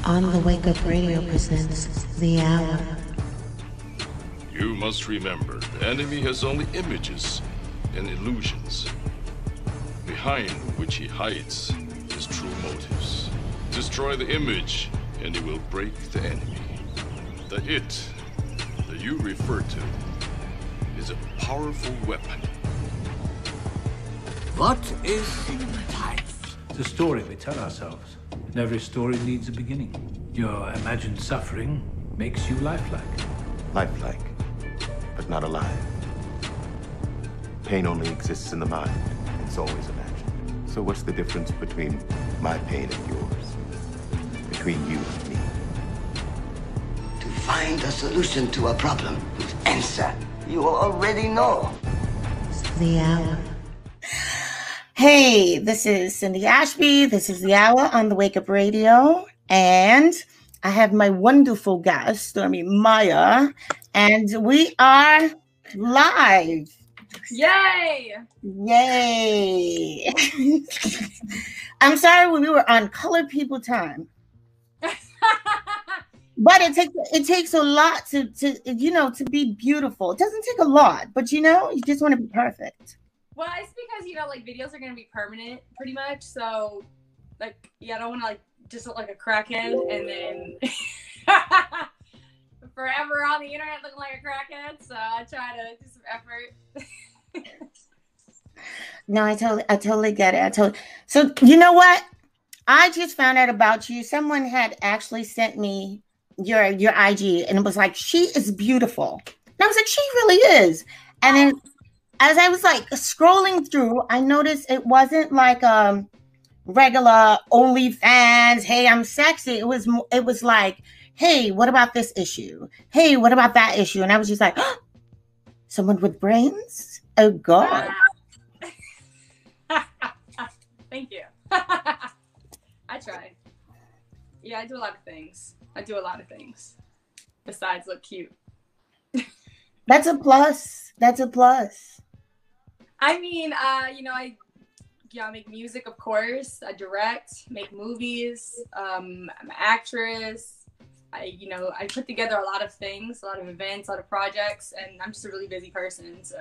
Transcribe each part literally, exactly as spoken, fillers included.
On the Wake Up Radio presents The Hour. You must remember, the enemy has only images and illusions, behind which he hides his true motives. Destroy the image, and he will break the enemy. The it that you refer to is a powerful weapon. What is time? It's a story we tell ourselves. And every story needs a beginning. Your imagined suffering makes you lifelike. Lifelike, but not alive. Pain only exists in the mind. It's always imagined. So what's the difference between my pain and yours? Between you and me? To find a solution to a problem whose answer you already know. The Hour. Hey, this is Cindy Ashby. This is The Hour on the Wake Up Radio. And I have my wonderful guest, Stormy Maya. And we are live. Yay! Yay! I'm sorry we were on Colored People time. But it takes it takes a lot to, to you know, to be beautiful. It doesn't take a lot, but you know, you just want to be perfect. Well, it's because, you know, like, videos are going to be permanent, pretty much. So, like, yeah, I don't want to, like, just look like a crackhead and then forever on the internet looking like a crackhead. So I try to do some effort. No, I totally, I totally get it. I totally. So, you know what? I just found out about you. Someone had actually sent me your your I G, and it was like, she is beautiful. And I was like, she really is. And then as I was like scrolling through, I noticed it wasn't like um regular OnlyFans. Hey, I'm sexy. It was it was like, hey, what about this issue? Hey, what about that issue? And I was just like, oh, someone with brains? Oh God. Thank you. I try. Yeah, I do a lot of things. I do a lot of things besides look cute. That's a plus. That's a plus. I mean, uh, you know, I, yeah, I make music, of course. I direct, make movies. Um, I'm an actress. I, you know, I put together a lot of things, a lot of events, a lot of projects, and I'm just a really busy person. So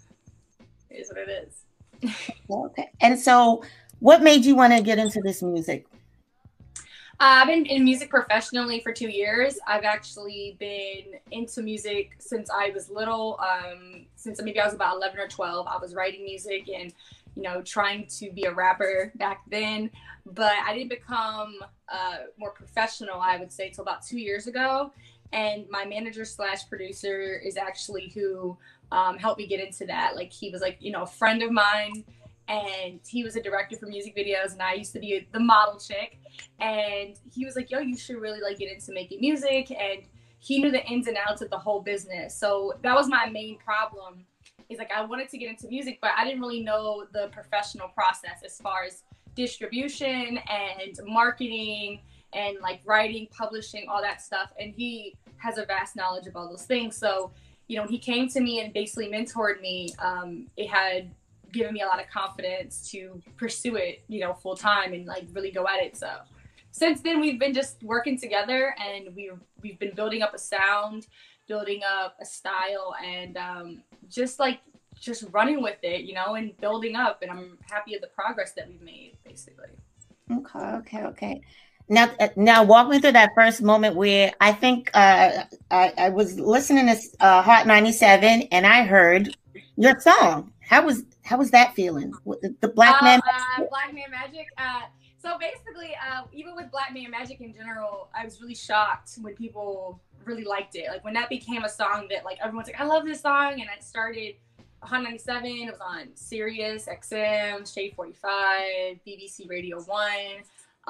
it is what it is. Okay. And so what made you want to get into this music? Uh, I've been in music professionally for two years. I've actually been into music since I was little. Um, since maybe I was about eleven or twelve, I was writing music and, you know, trying to be a rapper back then. But I didn't become uh, more professional, I would say, till about two years ago. And my manager slash producer is actually who um, helped me get into that. Like, he was like, you know, a friend of mine. And he was a director for music videos, and I used to be the model chick. And he was like, yo, you should really like get into making music. And he knew the ins and outs of the whole business. So that was my main problem, is like, I wanted to get into music, but I didn't really know the professional process as far as distribution and marketing and like writing, publishing, all that stuff. And he has a vast knowledge of all those things. So, you know, when he came to me and basically mentored me, um, it had given me a lot of confidence to pursue it, you know, full time and like really go at it. So since then we've been just working together, and we've we've been building up a sound, building up a style, and um, just like just running with it, you know, and building up. And I'm happy with the progress that we've made, basically. Okay, okay, okay. Now, now walk me through that first moment where I think uh, I, I was listening to uh, Hot ninety-seven, and I heard your song. How was how was that feeling? The, the Black Man uh, uh, Black Man Magic. Uh, so basically, uh, even with Black Man Magic in general, I was really shocked when people really liked it. Like when that became a song that like everyone's like, I love this song, and it started Hot ninety-seven. It was on Sirius X M, Shade forty-five, B B C Radio One,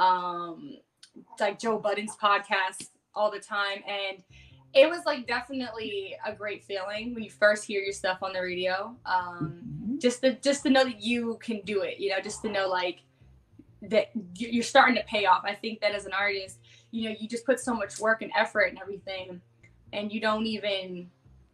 um, like Joe Budden's podcast all the time, and it was like definitely a great feeling when you first hear your stuff on the radio. Um, mm-hmm. Just to just to know that you can do it, you know, just to know like that you're starting to pay off. I think that as an artist, you know, you just put so much work and effort and everything, and you don't even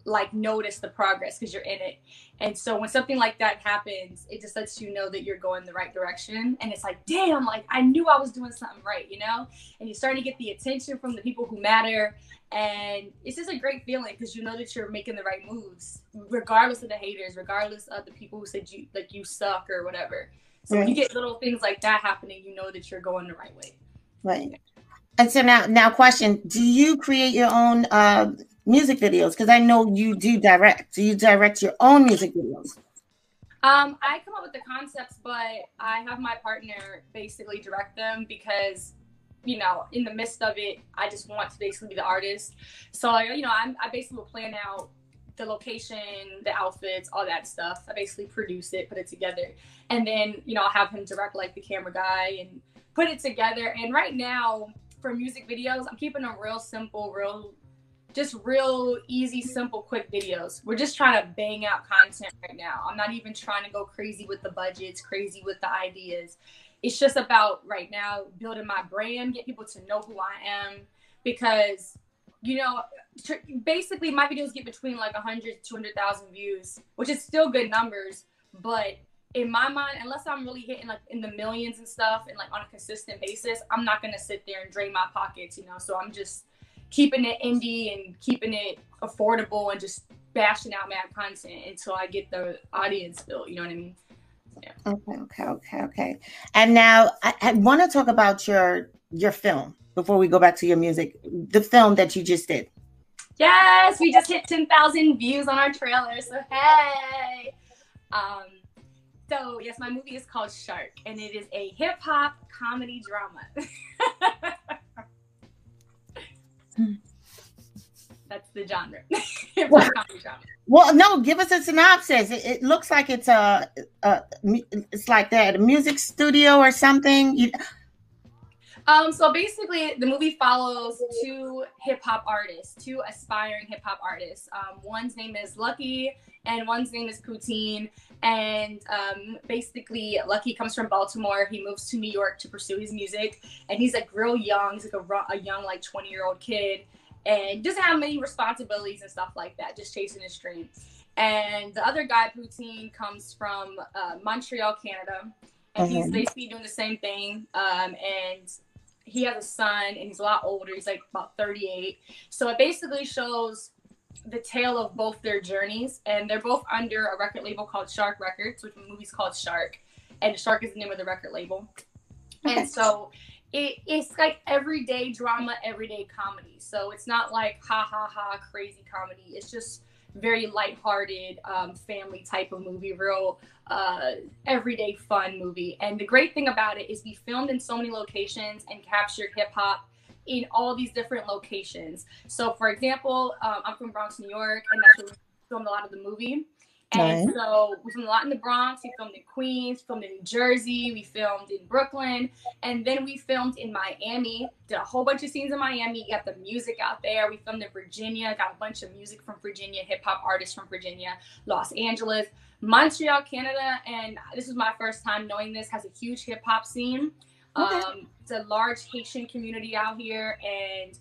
like notice the progress because you're in it. And so when something like that happens, it just lets you know that you're going the right direction. And it's like, damn, like I knew I was doing something right, you know? And you're starting to get the attention from the people who matter. And it's just a great feeling because you know that you're making the right moves, regardless of the haters, regardless of the people who said you like you suck or whatever. So when you get little things like that happening, you know that you're going the right way. Right. And so now, now question, do you create your own uh, music videos? Because I know you do direct. Do you direct your own music videos? Um, I come up with the concepts, but I have my partner basically direct them because, you know, in the midst of it, I just want to basically be the artist. So, you know, I'm, I basically will plan out the location, the outfits, all that stuff. I basically produce it, put it together. And then, you know, I'll have him direct like the camera guy and put it together. And right now for music videos, I'm keeping them real simple, real, just real easy, simple, quick videos. We're just trying to bang out content right now. I'm not even trying to go crazy with the budgets, crazy with the ideas. It's just about right now building my brand, get people to know who I am, because, you know, basically my videos get between like one hundred to two hundred thousand views, which is still good numbers. But in my mind, unless I'm really hitting like in the millions and stuff and like on a consistent basis, I'm not going to sit there and drain my pockets, you know? So I'm just keeping it indie and keeping it affordable and just bashing out mad content until I get the audience built. You know what I mean? Yeah. Okay, okay, okay, okay. And now I, I want to talk about your your film before we go back to your music. The film that you just did. Yes, we just hit ten thousand views on our trailer. So hey, um, so yes, my movie is called Shark, and it is a hip hop comedy drama. That's the genre. Hip hop comedy drama. Well, no, give us a synopsis. It, it looks like it's a, a, it's like that, a music studio or something. You... Um, so basically, the movie follows two hip hop artists, two aspiring hip hop artists. Um, one's name is Lucky, and one's name is Poutine. And um, basically, Lucky comes from Baltimore. He moves to New York to pursue his music, and he's like real young. He's like a, a young, like twenty year old kid. And doesn't have many responsibilities and stuff like that, just chasing his dream. And the other guy, Poutine, comes from uh, Montreal, Canada. And mm-hmm. he's basically doing the same thing. Um, and he has a son, and he's a lot older. He's like about thirty-eight. So it basically shows the tale of both their journeys. And they're both under a record label called Shark Records, which the movie's called Shark. And Shark is the name of the record label. And so... It, it's like everyday drama, everyday comedy. So it's not like ha ha ha crazy comedy. It's just very lighthearted, um, family type of movie, real uh, everyday fun movie. And the great thing about it is we filmed in so many locations and captured hip hop in all these different locations. So for example, um, I'm from Bronx, New York, and that's where we filmed a lot of the movie. And right. so we filmed a lot in the Bronx, we filmed in Queens, filmed in New Jersey, we filmed in Brooklyn, and then we filmed in Miami, did a whole bunch of scenes in Miami, got the music out there. We filmed in Virginia, got a bunch of music from Virginia, hip hop artists from Virginia, Los Angeles, Montreal, Canada, and this is my first time knowing this, has a huge hip hop scene. Okay. Um, it's a large Haitian community out here, and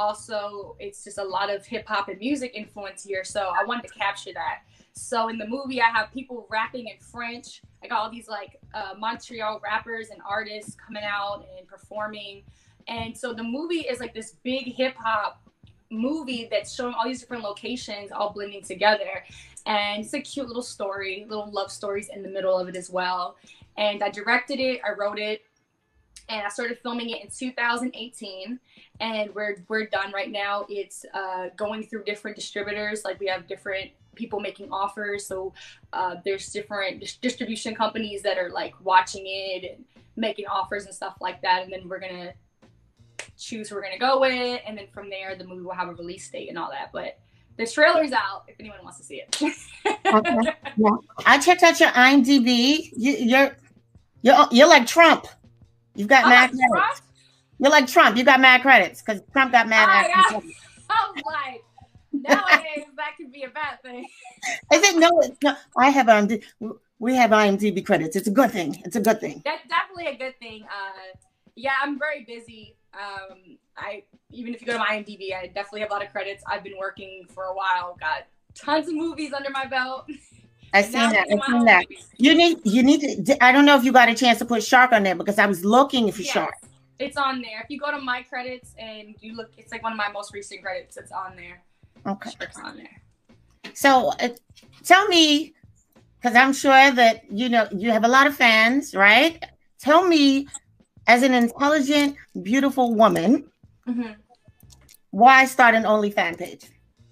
also it's just a lot of hip hop and music influence here, so I wanted to capture that. So in the movie, I have people rapping in French. I got all these like uh, Montreal rappers and artists coming out and performing. And so the movie is like this big hip hop movie that's showing all these different locations all blending together. And it's a cute little story, little love stories in the middle of it as well. And I directed it, I wrote it, and I started filming it in two thousand eighteen. And we're we're done right now. It's uh, going through different distributors. Like we have different people making offers. So uh, there's different dis- distribution companies that are like watching it and making offers and stuff like that. And then we're going to choose who we're going to go with. And then from there, the movie will have a release date and all that. But the trailer's out if anyone wants to see it. Okay. Yeah. I checked out your I M D B. You, you're, you're, you're like Trump. You've got I'm mad like credits. Trump? You're like Trump. You got mad credits because Trump got mad I, credits. I, I was like, nowadays that could be a bad thing. Is it? No, it's not. I have I M D B. We have I M D B credits. It's a good thing. It's a good thing. That's definitely a good thing. Uh, yeah, I'm very busy. Um, I even if you go to my I M D B, I definitely have a lot of credits. I've been working for a while. Got tons of movies under my belt. I seen that. I seen that. Movies. You need, you need to. I don't know if you got a chance to put Shark on there because I was looking for yes, Shark. It's on there. If you go to my credits and you look, it's like one of my most recent credits. It's on there. Okay. Shark's on there. So, uh, tell me, because I'm sure that you know you have a lot of fans, right? Tell me, as an intelligent, beautiful woman, mm-hmm. why start an OnlyFans page?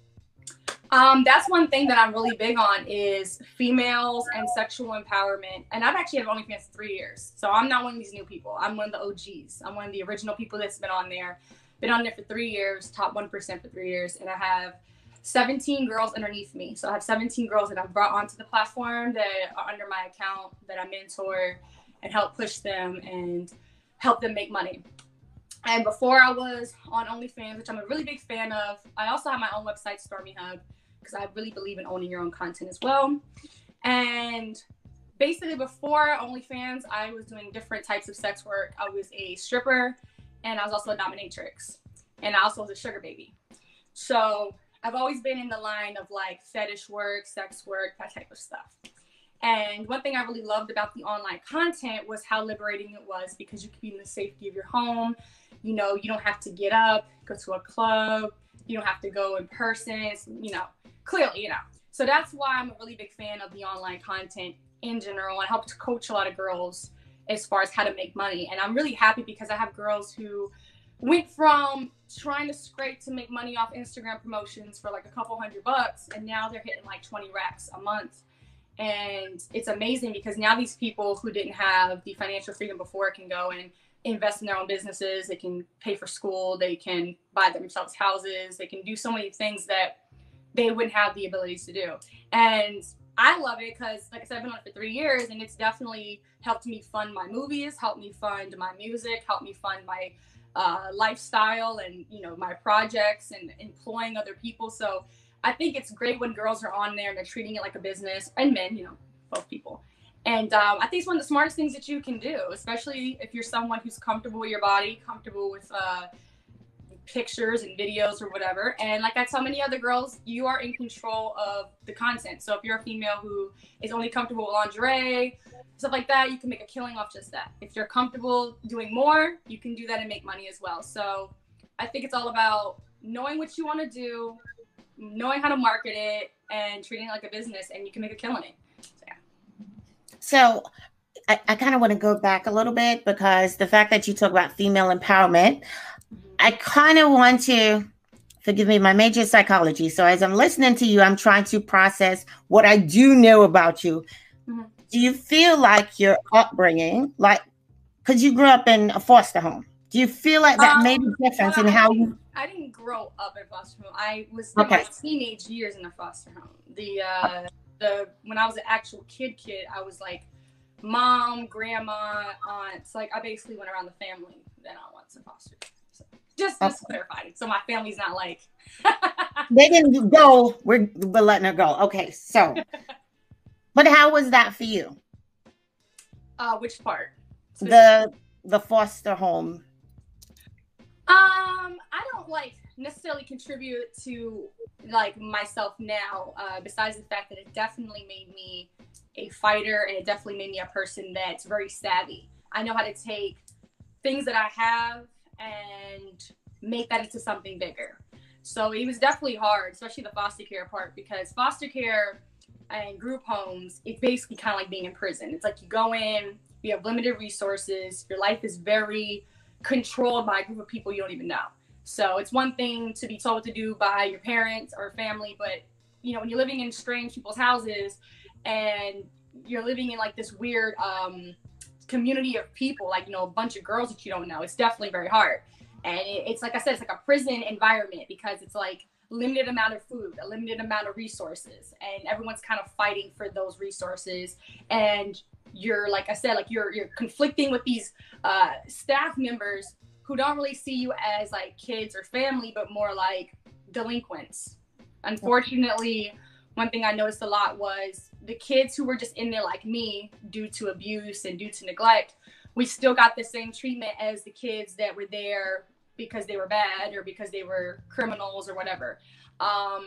Um, that's one thing that I'm really big on is females and sexual empowerment. And I've actually had OnlyFans for three years. So I'm not one of these new people. I'm one of the O Gs. I'm one of the original people that's been on there. Been on there for three years, top one percent for three years. And I have seventeen girls underneath me. So I have seventeen girls that I've brought onto the platform that are under my account, that I mentor and help push them and help them make money. And before I was on OnlyFans, which I'm a really big fan of, I also have my own website, Stormy Hub, because I really believe in owning your own content as well. And basically before OnlyFans, I was doing different types of sex work. I was a stripper and I was also a dominatrix. And I also was a sugar baby. So I've always been in the line of like fetish work, sex work, that type of stuff. And one thing I really loved about the online content was how liberating it was because you could be in the safety of your home. You know, you don't have to get up, go to a club. You don't have to go in person, it's, you know, clearly, you know. So that's why I'm a really big fan of the online content in general. I help to coach a lot of girls as far as how to make money. And I'm really happy because I have girls who went from trying to scrape to make money off Instagram promotions for like a couple hundred bucks. And now they're hitting like twenty racks a month. And it's amazing because now these people who didn't have the financial freedom before can go and invest in their own businesses. They can pay for school. They can buy themselves houses. They can do so many things that they wouldn't have the abilities to do. And I love it because, like I said, I've been on it for three years and it's definitely helped me fund my movies, helped me fund my music, helped me fund my uh, lifestyle and, you know, my projects and employing other people. So I think it's great when girls are on there and they're treating it like a business, and men, you know, both people. And um, I think it's one of the smartest things that you can do, especially if you're someone who's comfortable with your body, comfortable with uh, pictures and videos or whatever. And like I tell many other girls, you are in control of the content. So if you're a female who is only comfortable with lingerie, stuff like that, you can make a killing off just that. If you're comfortable doing more, you can do that and make money as well. So I think it's all about knowing what you want to do, knowing how to market it, and treating it like a business, and you can make a killing it. So, yeah. So I, I kind of want to go back a little bit because the fact that you talk about female empowerment, mm-hmm. I kind of want to, forgive me, my major is psychology. So as I'm listening to you, I'm trying to process what I do know about you. Mm-hmm. Do you feel like your upbringing, like, because you grew up in a foster home, do you feel like that um, made a difference well, in how you... I didn't grow up in foster home. I was in okay. my teenage years in a foster home. The uh, the when I was an actual kid kid, I was like mom, grandma, aunts. Like I basically went around the family. Then I went to foster. So just just okay. clarified. So my family's not like they didn't go. We're we're letting her go. Okay, so but how was that for you? Uh, which part? The the foster home. Um, I don't like necessarily contribute to like myself now, uh, besides the fact that it definitely made me a fighter and it definitely made me a person that's very savvy. I know how to take things that I have and make that into something bigger. So it was definitely hard, especially the foster care part, because foster care and group homes, it's basically kind of like being in prison. It's like you go in, you have limited resources, your life is very controlled by a group of people you don't even know. So it's one thing to be told what to do by your parents or family, but you know, when you're living in strange people's houses and you're living in like this weird um, community of people, like, you know, a bunch of girls that you don't know, it's definitely very hard. And it, it's like I said, it's like a prison environment because it's like limited amount of food, a limited amount of resources, and everyone's kind of fighting for those resources. And you're, like I said, like you're you're conflicting with these uh, staff members who don't really see you as like kids or family, but more like delinquents. Unfortunately, one thing I noticed a lot was the kids who were just in there like me due to abuse and due to neglect, we still got the same treatment as the kids that were there because they were bad or because they were criminals or whatever. Um,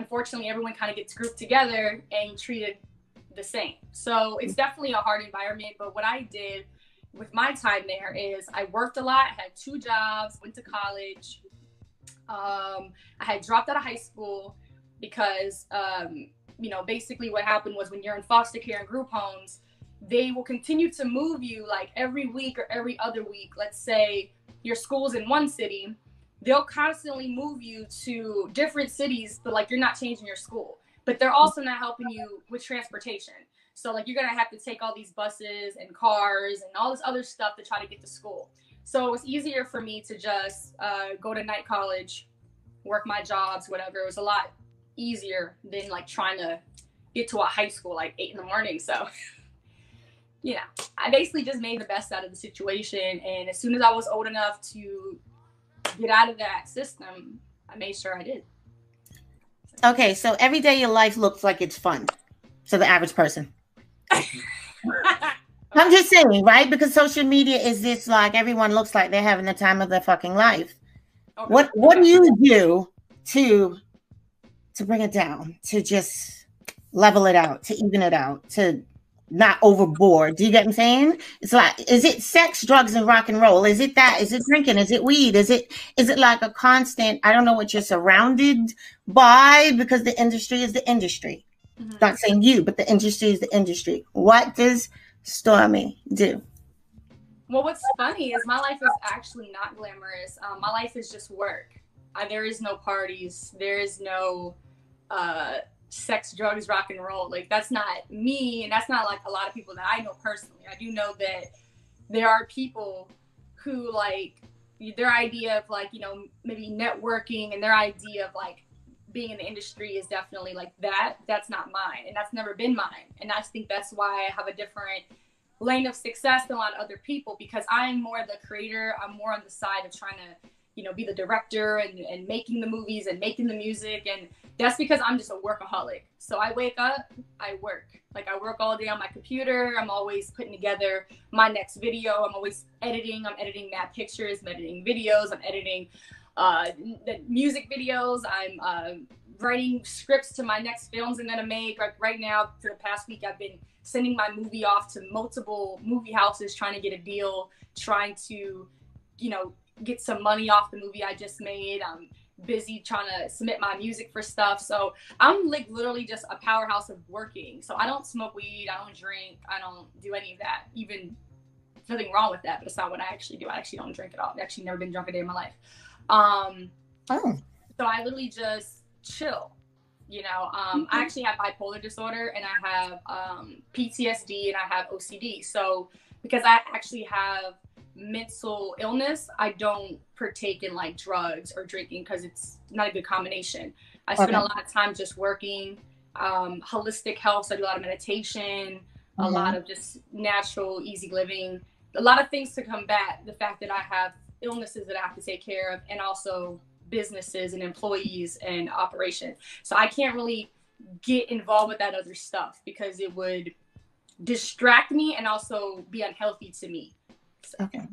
unfortunately, everyone kind of gets grouped together and treated the same. So it's definitely a hard environment. But what I did with my time there is I worked a lot, had two jobs, went to college. Um, I had dropped out of high school because, um, you know, basically what happened was when you're in foster care and group homes, they will continue to move you like every week or every other week. Let's say your school's in one city, they'll constantly move you to different cities, but like you're not changing your school. But they're also not helping you with transportation. So like you're gonna have to take all these buses and cars and all this other stuff to try to get to school. So it was easier for me to just uh, go to night college, work my jobs, whatever. It was a lot easier than like trying to get to a high school like eight in the morning. So you know, I basically just made the best out of the situation. And as soon as I was old enough to get out of that system, I made sure I did. Okay, so every day your life looks like it's fun to the average person. I'm just saying, right? Because social media is this like everyone looks like they're having the time of their fucking life. Okay. What what do you do to to bring it down, to just level it out, to even it out, to not overboard? Do you get what I'm saying? It's like, is it sex, drugs, and rock and roll? Is it that? Is it drinking? Is it weed? Is it is it like a constant, I don't know what you're surrounded by, because the industry is the industry. Mm-hmm. Not saying you, but the industry is the industry. What does Stormy do? Well, what's funny is my life is actually not glamorous. Um, my life is just work. I, there is no parties. There is no uh sex, drugs, rock and roll. Like that's not me, and that's not like a lot of people that I know personally. I do know that there are people who like their idea of like, you know, maybe networking and their idea of like being in the industry is definitely like that. That's not mine, and that's never been mine. And I think that's why I have a different lane of success than a lot of other people, because I'm more the creator. I'm more on the side of trying to, you know, be the director and, and making the movies and making the music. And that's because I'm just a workaholic. So I wake up, I work. Like I work all day on my computer. I'm always putting together my next video. I'm always editing. I'm editing mad pictures. I'm editing videos. I'm editing uh, the music videos. I'm uh, writing scripts to my next films I'm gonna make. Like right now, for the past week, I've been sending my movie off to multiple movie houses, trying to get a deal, trying to, you know, get some money off the movie I just made. I'm busy trying to submit my music for stuff. So I'm like literally just a powerhouse of working. So I don't smoke weed. I don't drink. I don't do any of that. Even nothing wrong with that, but it's not what I actually do. I actually don't drink at all. I've actually never been drunk a day in my life. Um, oh. So I literally just chill. You know, um, I actually have bipolar disorder, and I have um, P T S D, and I have O C D. So because I actually have mental illness, I don't partake in like drugs or drinking because it's not a good combination. I spend okay. a lot of time just working, um, holistic health. So I do a lot of meditation, mm-hmm. a lot of just natural, easy living, a lot of things to combat the fact that I have illnesses that I have to take care of, and also businesses and employees and operations. So I can't really get involved with that other stuff because it would distract me and also be unhealthy to me. So. Okay.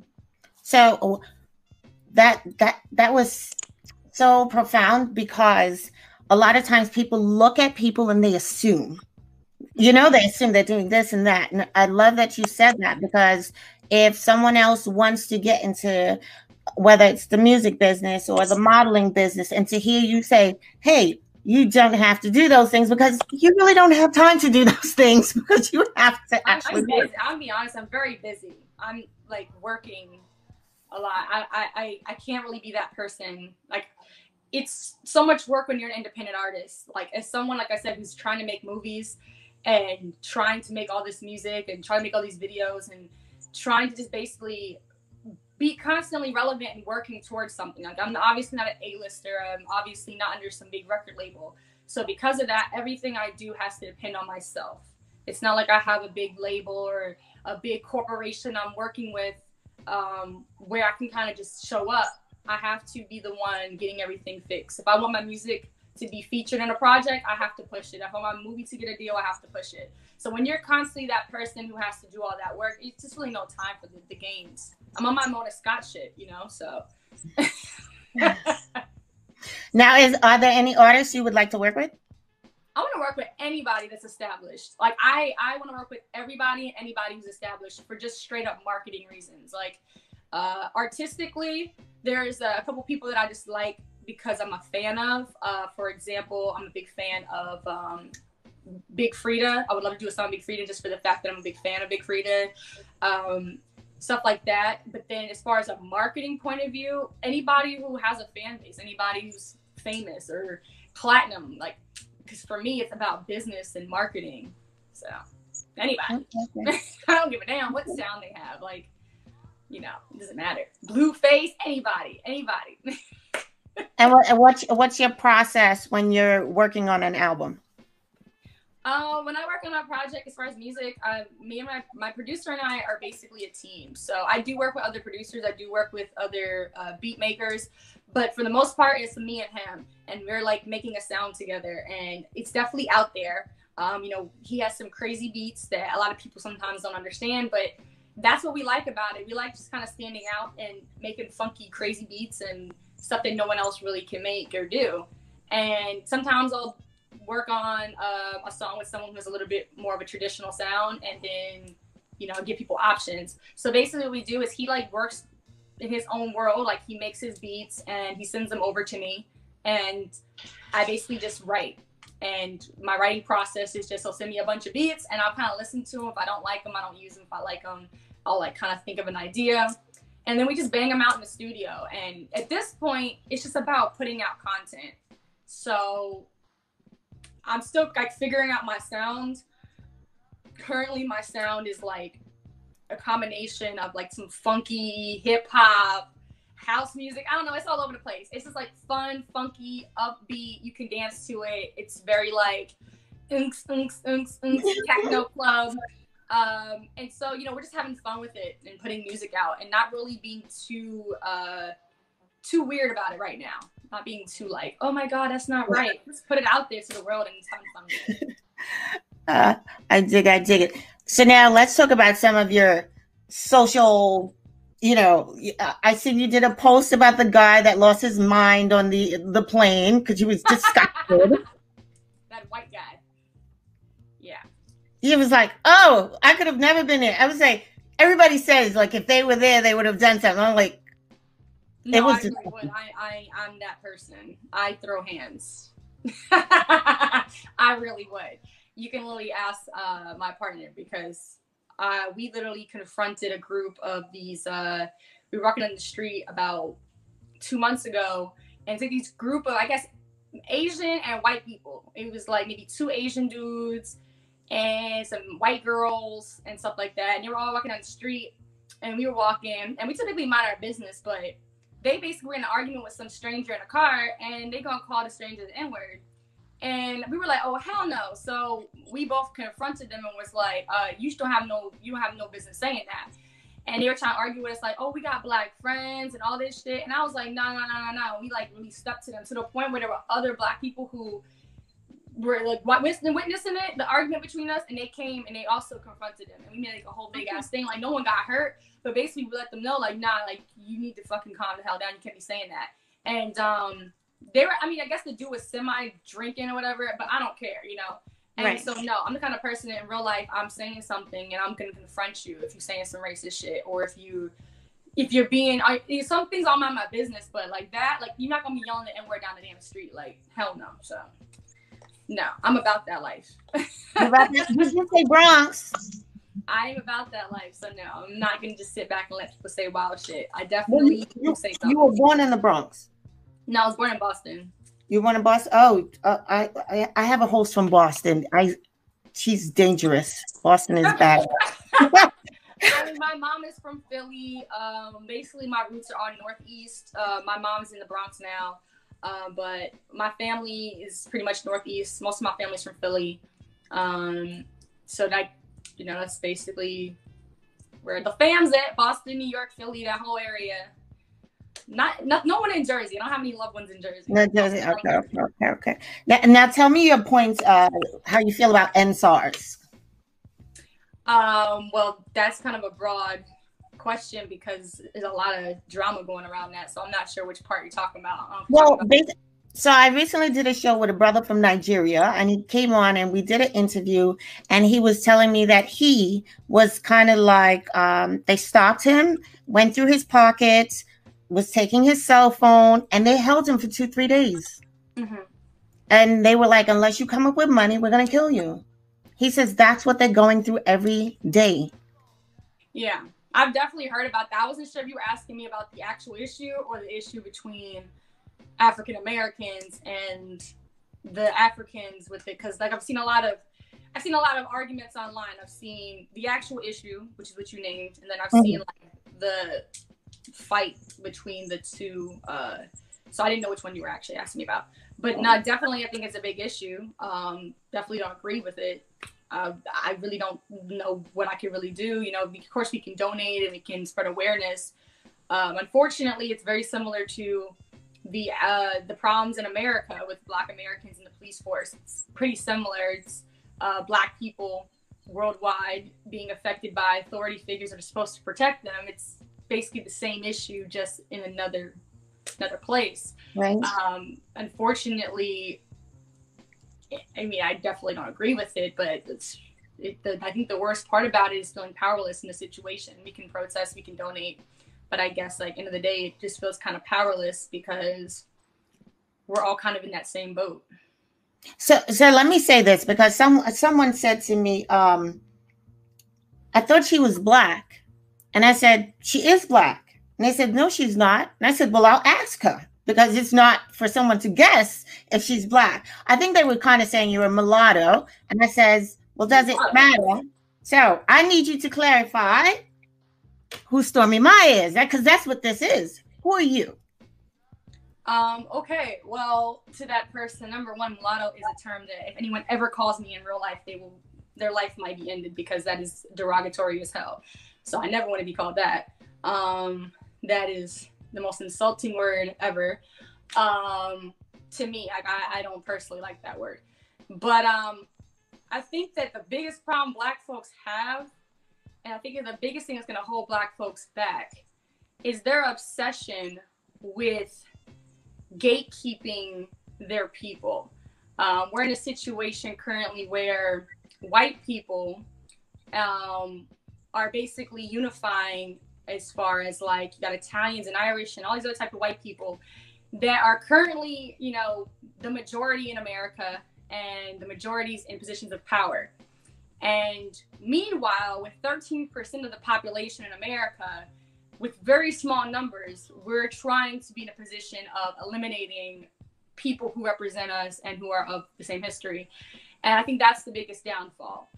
So that that that was so profound, because a lot of times people look at people and they assume, you know, they assume they're doing this and that. And I love that you said that, because if someone else wants to get into, whether it's the music business or the modeling business, and to hear you say, hey, you don't have to do those things because you really don't have time to do those things, because you have to actually I'm busy. I'll be honest, I'm very busy. I'm like working a lot. I, I, I, I can't really be that person. Like, it's so much work when you're an independent artist. Like, as someone, like I said, who's trying to make movies and trying to make all this music and trying to make all these videos and trying to just basically be constantly relevant and working towards something. Like, I'm obviously not an A-lister. I'm obviously not under some big record label. So because of that, everything I do has to depend on myself. It's not like I have a big label or a big corporation I'm working with um, where I can kind of just show up. I have to be the one getting everything fixed. If I want my music to be featured in a project, I have to push it. If I want a movie to get a deal, I have to push it. So when you're constantly that person who has to do all that work, it's just really no time for the, the games. I'm on my Mona Scott shit, you know, so. Now, is are there any artists you would like to work with? I want to work with anybody that's established. Like I, I want to work with everybody and anybody who's established for just straight up marketing reasons. Like uh, artistically, there's a couple people that I just like because I'm a fan of. Uh, for example, I'm a big fan of um, Big Frida. I would love to do a song with Big Frida just for the fact that I'm a big fan of Big Frida. Um, stuff like that. But then as far as a marketing point of view, anybody who has a fan base, anybody who's famous or platinum, like, because for me, it's about business and marketing. So anybody, okay. I don't give a damn what sound they have. Like, you know, it doesn't matter. Blueface, anybody, anybody. And what, what's, what's your process when you're working on an album? Uh, when I work on a project, as far as music, uh, me and my, my producer and I are basically a team. So I do work with other producers. I do work with other uh, beat makers. But for the most part, it's me and him. And we're like making a sound together. And it's definitely out there. Um, you know, he has some crazy beats that a lot of people sometimes don't understand. But that's what we like about it. We like just kind of standing out and making funky, crazy beats and stuff that no one else really can make or do. And sometimes I'll work on uh, a song with someone who's a little bit more of a traditional sound, and then, you know, give people options. So basically what we do is he like works in his own world. Like he makes his beats and he sends them over to me, and I basically just write. And my writing process is just, he'll send me a bunch of beats and I'll kind of listen to them. If I don't like them, I don't use them. If I like them, I'll like kind of think of an idea, and then we just bang them out in the studio. And at this point, it's just about putting out content. So I'm still like figuring out my sound. Currently, my sound is like a combination of like some funky hip hop, house music. I don't know. It's all over the place. It's just like fun, funky, upbeat. You can dance to it. It's very like unks, unks, unks, unks, techno club. Um, and so, you know, we're just having fun with it and putting music out and not really being too, uh, too weird about it right now. Not being too like, oh my God, that's not right. Let's put it out there to the world and just having fun with it. Uh, I dig, I dig it. So now let's talk about some of your social, you know, I see you did a post about the guy that lost his mind on the, the plane because he was disgusted. That white guy. Yeah. He was like, oh, I could have never been there. I was like, everybody says like, if they were there, they would have done something. I'm like, No, it was I really would. I, I, I'm that person. I throw hands. I really would. You can literally ask uh, my partner because uh, we literally confronted a group of these. Uh, we were walking on the street about two months ago, and it's like these group of, I guess, Asian and white people. It was like maybe two Asian dudes and some white girls and stuff like that. And they were all walking on the street, and we were walking, and we typically mind our business, but they basically were in an argument with some stranger in a car, and they gonna call the stranger the N-word. And we were like, oh, hell no. So we both confronted them and was like, uh, you don't have no, you don't have no business saying that. And they were trying to argue with us like, oh, we got black friends and all this shit. And I was like, no, no, no, no, no. We like really stuck to them to the point where there were other black people who were like witnessing it, the argument between us, and they came and they also confronted them. And we made like a whole big ass thing. Like no one got hurt, but basically we let them know like, nah, like you need to fucking calm the hell down. You can't be saying that. And um, they were, I mean, I guess the dude was semi drinking or whatever, but I don't care, you know? And right. So no, I'm the kind of person that in real life, I'm saying something and I'm going to confront you if you're saying some racist shit, or if you, if you're being, I, some things all mind my business, but like that, like you're not going to be yelling the N-word down the damn street. Like hell no. So no, I'm about that life. About that, you just say Bronx. I'm about that life. So no, I'm not going to just sit back and let people say wild shit. I definitely you, say something. You were born in the Bronx. No, I was born in Boston. You were born in Boston? Oh, uh, I, I I have a host from Boston. I She's dangerous. Boston is bad. I mean, my mom is from Philly. Um, basically, my roots are on Northeast. Uh, my mom's in the Bronx now. Uh, but my family is pretty much Northeast. Most of my family's from Philly. Um, so that, you know, that's basically where the fam's at. Boston, New York, Philly, that whole area. Not, not no one in Jersey. I don't have any loved ones in Jersey. No Jersey. Okay, okay, okay, okay. Now, now tell me your points. Uh, how you feel about N S A R S? Um, well, that's kind of a broad question because there's a lot of drama going around that. So I'm not sure which part you're talking about. Well, about. So I recently did a show with a brother from Nigeria, and he came on and we did an interview, and he was telling me that he was kind of like, um, they stopped him, went through his pockets, was taking his cell phone, and they held him for two, three days. Mm-hmm. And they were like, unless you come up with money, we're going to kill you. He says that's what they're going through every day. Yeah, I've definitely heard about that. I wasn't sure if you were asking me about the actual issue or the issue between African Americans and the Africans with it, because like I've seen a lot of I've seen a lot of arguments online. I've seen the actual issue, which is what you named, and then I've mm-hmm. seen like the fight between the two. Uh, so I didn't know which one you were actually asking me about. But no, definitely I think it's a big issue. Um, definitely don't agree with it. Uh, I really don't know what I can really do. You know, of course we can donate and we can spread awareness. Um, unfortunately, it's very similar to the uh, the problems in America with Black Americans in the police force. It's pretty similar. It's uh, Black people worldwide being affected by authority figures that are supposed to protect them. It's basically the same issue, just in another another place. Right. Um, unfortunately, I mean, I definitely don't agree with it, but it's, it, the, I think the worst part about it is feeling powerless in the situation. We can protest, we can donate, but I guess like end of the day, it just feels kind of powerless because we're all kind of in that same boat. So, so let me say this, because some someone said to me, um, I thought she was Black, and I said she is Black. And they said, no, she's not. And I said, well, I'll ask her, because it's not for someone to guess if she's Black. I think they were kind of saying you're a mulatto. And I says, well, does it matter? So I need you to clarify who Stormy Maya is, because that's what this is. Who are you? Um, okay, well, to that person, number one, mulatto is a term that if anyone ever calls me in real life, they will, their life might be ended, because that is derogatory as hell. So I never want to be called that. Um, that is the most insulting word ever. Um, to me, I, I, I don't personally like that word. But um, I think that the biggest problem Black folks have, and I think the biggest thing that's going to hold Black folks back, is their obsession with gatekeeping their people. Um, we're in a situation currently where white people um, are basically unifying, as far as like you got Italians and Irish and all these other type of white people that are currently, you know, the majority in America and the majorities in positions of power. And meanwhile, with thirteen percent of the population in America, with very small numbers, we're trying to be in a position of eliminating people who represent us and who are of the same history. And I think that's the biggest downfall,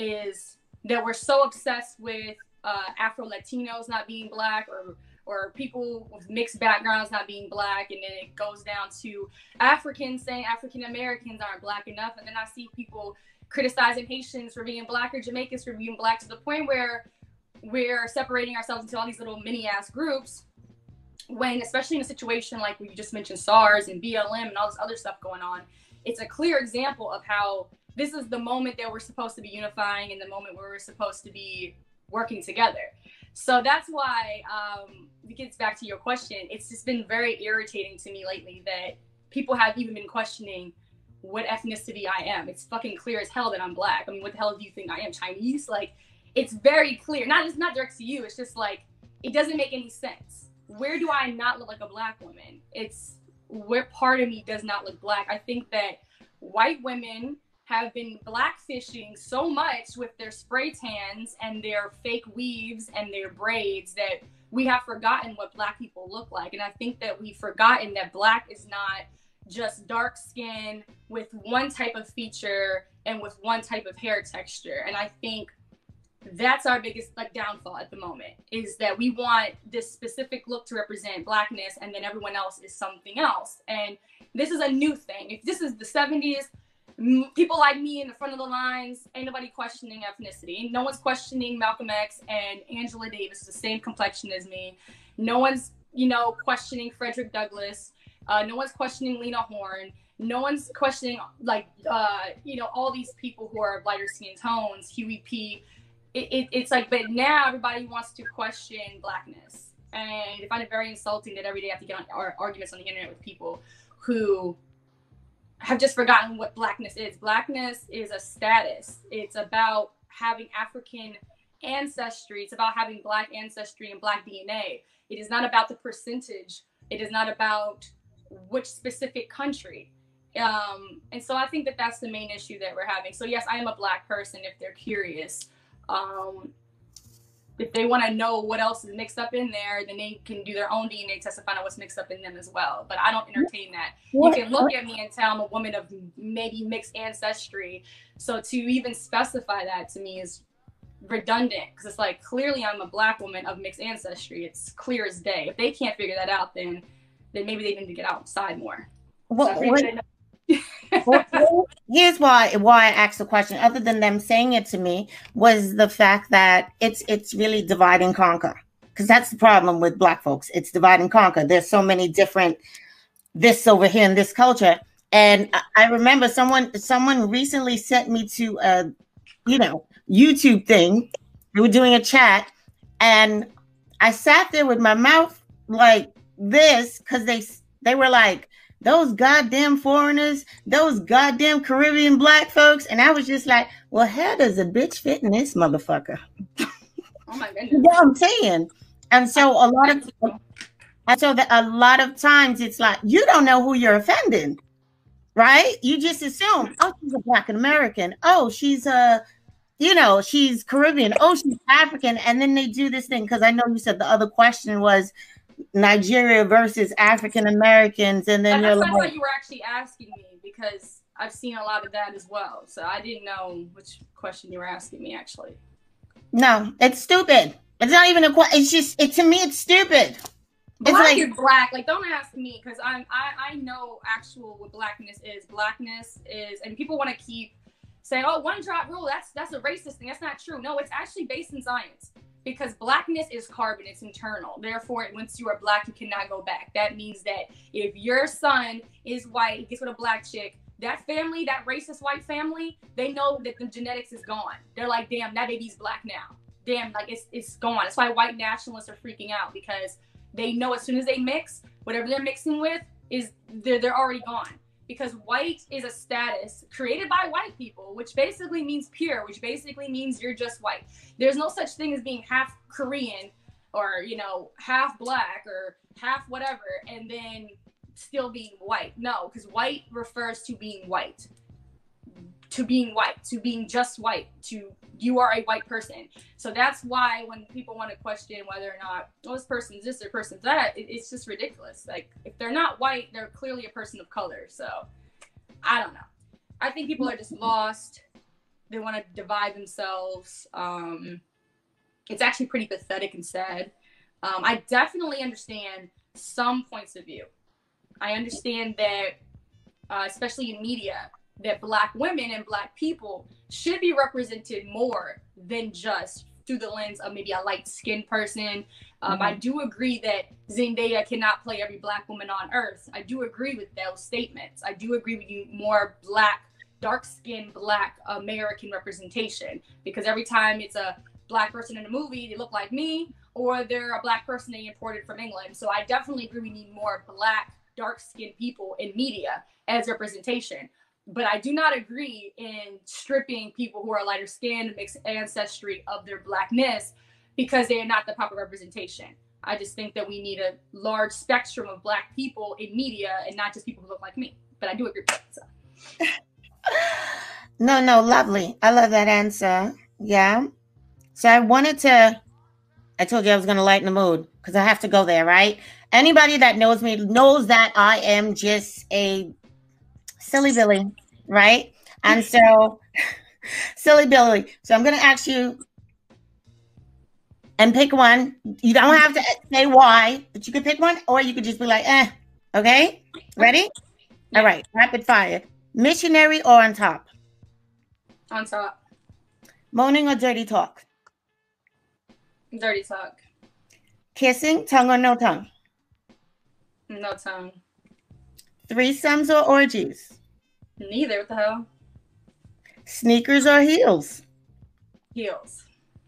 is that we're so obsessed with uh, Afro-Latinos not being Black, or or people with mixed backgrounds not being Black, and then it goes down to Africans saying African Americans aren't Black enough, and then I see people criticizing Haitians for being Black or Jamaicans for being Black, to the point where we're separating ourselves into all these little mini-ass groups, when, especially in a situation like we just mentioned, SARS and B L M and all this other stuff going on, it's a clear example of how this is the moment that we're supposed to be unifying, and the moment where we're supposed to be working together. So that's why, um, it gets back to your question, it's just been very irritating to me lately that people have even been questioning what ethnicity I am. It's fucking clear as hell that I'm Black. I mean, what the hell do you think I am, Chinese? Like, it's very clear. Not, it's not direct to you. It's just like, it doesn't make any sense. Where do I not look like a Black woman? It's where part of me does not look Black. I think that white women have been blackfishing so much with their spray tans and their fake weaves and their braids that we have forgotten what Black people look like. And I think that we've forgotten that Black is not just dark skin with one type of feature and with one type of hair texture. And I think that's our biggest like downfall at the moment, is that we want this specific look to represent Blackness, and then everyone else is something else. And this is a new thing. If this is the seventies, people like me in the front of the lines, ain't nobody questioning ethnicity. No one's questioning Malcolm X and Angela Davis is the same complexion as me. No one's, you know, questioning Frederick Douglass. Uh, no one's questioning Lena Horne. No one's questioning, like, uh, you know, all these people who are lighter skin tones, Huey P. It, it, it's like, but now everybody wants to question Blackness. And I find it very insulting that every day I have to get on arguments on the internet with people who have just forgotten what blackness is. Blackness is a status. It's about having African ancestry. It's about having black ancestry and black D N A. It is not about the percentage. It is not about which specific country. Um, and so I think that that's the main issue that we're having. So yes, I am a black person if they're curious. Um, if they want to know what else is mixed up in there, then they can do their own D N A test to find out what's mixed up in them as well. But I don't entertain that. You can look at me and tell I'm a woman of maybe mixed ancestry. So to even specify that to me is redundant, because it's like, clearly I'm a black woman of mixed ancestry. It's clear as day. If they can't figure that out, then then maybe they need to get outside more. Well, So what, well, here's why why I asked the question, other than them saying it to me, was the fact that it's it's really divide and conquer. Because that's the problem with black folks. It's divide and conquer. There's so many different this over here in this culture. And I, I remember someone someone recently sent me to a you know YouTube thing. We were doing a chat, and I sat there with my mouth like this because they they were like, those goddamn foreigners, those goddamn Caribbean black folks. And I was just like, well, how does a bitch fit in this motherfucker? Oh my goodness. You know what I'm saying? And so a lot of and so that a lot of times it's like, you don't know who you're offending, right? You just assume, oh, she's a black American. Oh, she's a, you know, she's Caribbean. Oh, she's African. And then they do this thing, because I know you said the other question was Nigeria versus African Americans, and then That's you're what I like, thought you were actually asking me, because I've seen a lot of that as well. So I didn't know which question you were asking me, actually. no, it's stupid. It's not even a question. It's just, it to me, it's stupid. Black It's like, is black. Like, don't ask me, because I'm I I know actual what blackness is. Blackness is, and people want to keep saying, oh, one drop rule. That's that's a racist thing. That's not true. No, it's actually based in science. Because blackness is carbon, it's internal. Therefore, once you are black, you cannot go back. That means that if your son is white, he gets with a black chick, that family, that racist white family, they know that the genetics is gone. They're like, damn, that baby's black now. Damn, like it's it's gone. That's why white nationalists are freaking out, because they know as soon as they mix, whatever they're mixing with, is they're they're already gone. Because white is a status created by white people, which basically means pure, which basically means you're just white. There's no such thing as being half Korean or, you know, half black or half whatever, and then still being white. No, because white refers to being white, to being white, to being just white, to you are a white person. So that's why when people want to question whether or not, oh, this person's this or person's that, it, it's just ridiculous. Like, if they're not white, they're clearly a person of color. So I don't know. I think people are just lost. They want to divide themselves. Um, it's actually pretty pathetic and sad. Um, I definitely understand some points of view. I understand that, uh, especially in media, that black women and black people should be represented more than just through the lens of maybe a light-skinned person. Um, mm-hmm. I do agree that Zendaya cannot play every black woman on earth. I do agree with those statements. I do agree with you more black, dark-skinned black American representation, because every time it's a black person in a movie, they look like me, or they're a black person they imported from England. So I definitely agree we need more black, dark-skinned people in media as representation. But I do not agree in stripping people who are lighter skinned, mixed ancestry of their blackness, because they are not the proper representation. I just think that we need a large spectrum of black people in media, and not just people who look like me. But I do agree with that. So. No, no, lovely. I love that answer. Yeah. So I wanted to, I told you I was going to lighten the mood, because I have to go there, right? Anybody that knows me knows that I am just a silly Billy, right? And so, silly Billy. So I'm going to ask you and pick one. You don't have to say why, but you could pick one, or you could just be like, eh. Okay? Ready? All right. Rapid fire. Missionary or on top? On top. Moaning or dirty talk? Dirty talk. Kissing, tongue or no tongue? No tongue. Threesomes or orgies? Neither. What the hell? Sneakers or heels? Heels.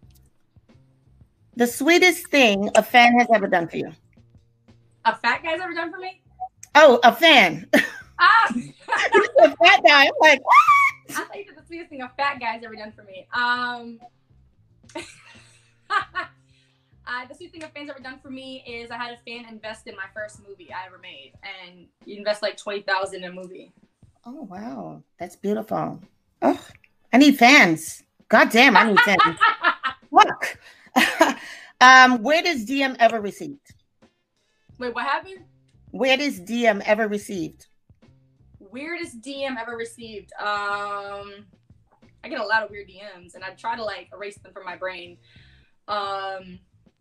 The sweetest thing a fan has ever done for you? A fat guy's ever done for me? Oh, a fan. Ah! said fat guy. I'm like, what? I thought you said the sweetest thing a fat guy's ever done for me. Um, uh, the sweetest thing a fan's ever done for me is I had a fan invest in my first movie I ever made, and you invest like twenty thousand in a movie. Oh wow, that's beautiful. Oh, I need fans. God damn, I need fans. Look, um, where does D M ever received? Wait, what happened? Where does D M ever received? Weirdest D M ever received. Um, I get a lot of weird D Ms, and I try to like erase them from my brain. Um,